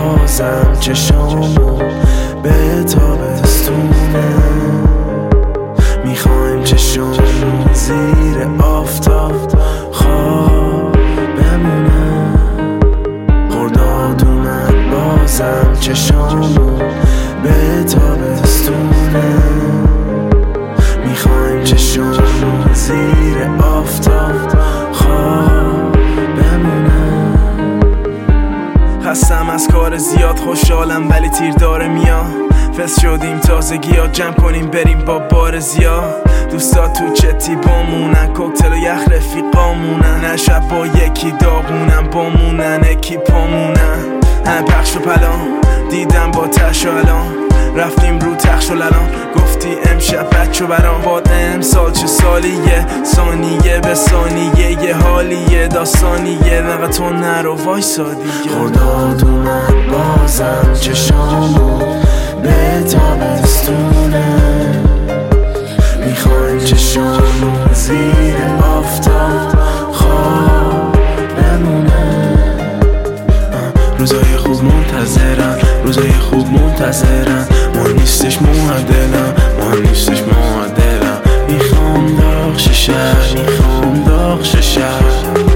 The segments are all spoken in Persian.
بازم چشامون به تابستونه. میخوایم چشامون زیر آفتاب خواب بمونه. خرداد اومد بازم چشامون به تابستونه. میخوایم چشامون زیر آفتاب خواب بمونه. خستم از کار زیاد، خوشحالم ولی تیر داره میاد. فس شدیم تازگی ها، جمع کنیم بریم با بار زیاد. دوستا تو چتی بامونن، کوکتل و یخ رفیقامونن. نه شب با یکی داغونن، بامونن اکی پامونن. پخش و پلان دیدم با تش و الان، رفتیم رو تخش و للان. گفتی امشب بچه برام باد امسال چه سالیه، ثانیه به ثانیه یه حالیه، داستانیه. نقد تو نرو وایسا دیگه. خرداد اومد بازم چشامون به تابستونه. میخوایم چشامون زیر آفتاب خواب بمونه. روزای خوب منتظرن، روزای خوب منتظرن. ما نیستش معدلم، ما نیستش معدلم. میخوام داغ شهر، میخوام داغ شهر،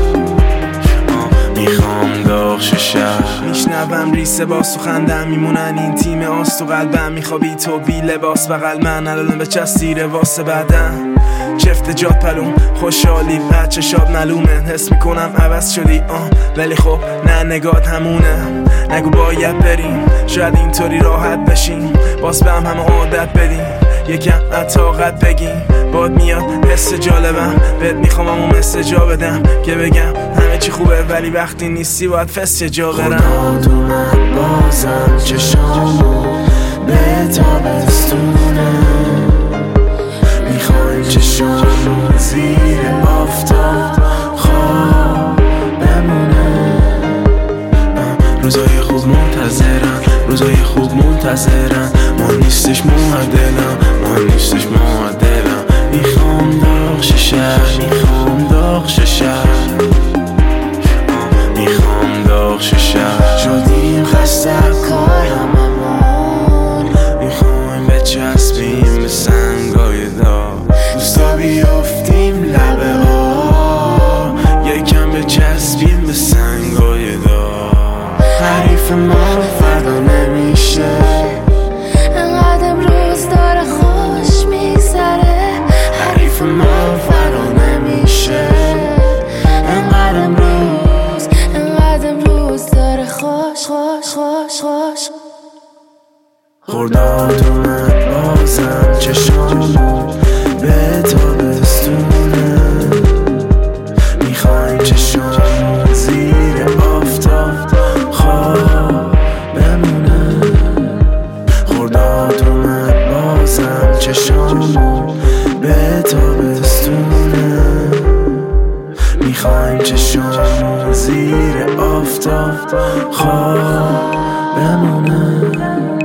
میخوام داغ شهر. میشنوم ریسه با سخندم، میمونن این تیم آس تو قلبم. میخوابی تو بی لباس بغل من، الان به چستیره واسه بعدم. چفت جات پلوم خوشحالی بچه شاد ملومه. حس میکنم عوض شدی ولی خب نه نگات همونه. نگو باید بریم، شاید اینطوری راحت بشیم. باز به همه عادت بدیم، یکم طاقت بگیم. باد میاد حس جالبم، بهت میخوام همون مثل جا بدم که بگم همه چی خوبه، ولی وقتی نیستی باید فس یه جا برم. خرداد اومد بازم چشامون به تابستونه. میخوایم چشامون زیر آفتاب خواب بمونه. روزای خوب منتظرن، روزای خوب منتظرن. ما نیستش معدلم، ما نیستش معدلم. میخوام داغ شهر، میخوام داغ شهر، میخوام داغ شهر. شدیم خسته کار هممون، میخوایم بچسبیم به سنگای داغ. دوستا بیافتیم لبه ها، یکم بچسبیم به سنگای داغ. حریف ما فردا نمیشه، انقدر امروز داره خوش میگذره. حریف ما فردا نمیشه، انقدر امروز داره خوش خوش خوش خوش. خرداد اومد بازم چشامون به تابستونه. میخوایم چشامون زیر آفتاب خواب بمونه. خرداد اومد بازم چشامون به تابستونه. میخوایم چشامون زیر آفتاب خواب بمونه.